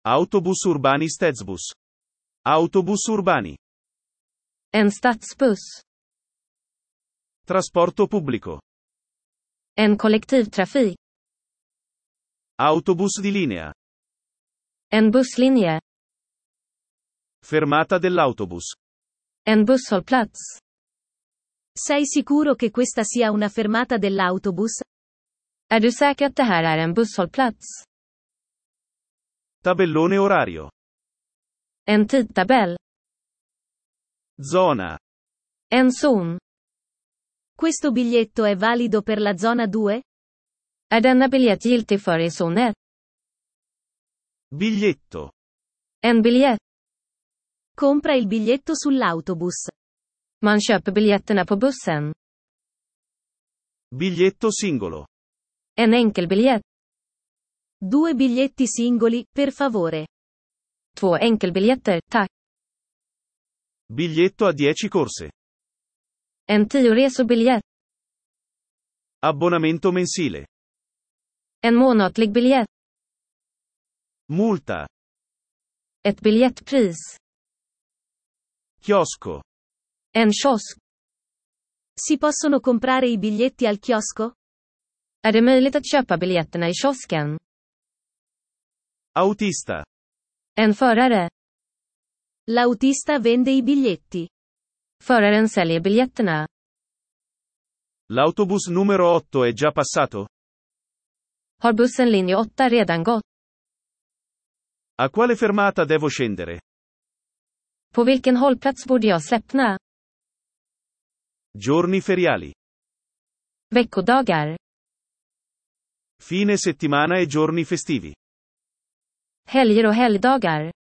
Autobus urbani Stedsbus. Autobus urbani. En stadsbuss. Trasporto pubblico. En kollektivtrafik. Autobus di linea. En busslinje. Fermata dell'autobus. En busshållplats. Sei sicuro che questa sia una fermata dell'autobus? Är du säker att det här är en busshållplats? Tabellone orario. En tidtabell. Zona. En zon. Questo biglietto è valido per la zona 2? Är denna biljett giltig för i zon 1? Biglietto. En biljett. Compra il biglietto sull'autobus. Man köper biljetterna på bussen. Biglietto singolo. En enkelbiljett. 2 biglietti singoli, per favore. 2 enkelbiljetter, tack. Biglietto a 10 corse. En 10-resorbiljett. Abbonamento mensile. En månatlig biljett. Multa. Ett biljettpris. Chiosco. En kiosk. Si possono comprare i biglietti al chiosco? Är det möjligt att köpa biljetterna i kiosken? Autista. En förare. L'autista vende i biglietti. Föraren säljer biljetterna. L'autobus numero 8 è già passato? Har bussen linje 8 redan gått? A quale fermata devo scendere? På vilken hållplats borde jag släppna? Giorni feriali. Veckodagar. Fine settimana e giorni festivi. Helger och helgdagar.